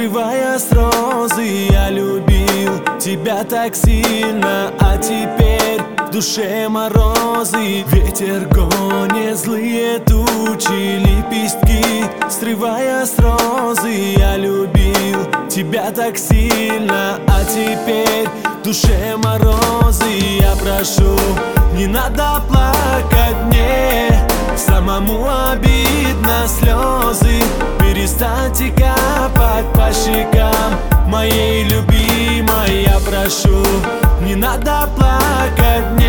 срывая с розы. Я любил тебя так сильно, а теперь в душе морозы. Ветер гонит злые тучи, лепестки срывая с розы. Я любил тебя так сильно, а теперь в душе морозы. Я прошу, не надо плакать мне, самому обидно слезы. Перестаньте капать по щекам моей любимой. Я прошу, не надо плакать мне,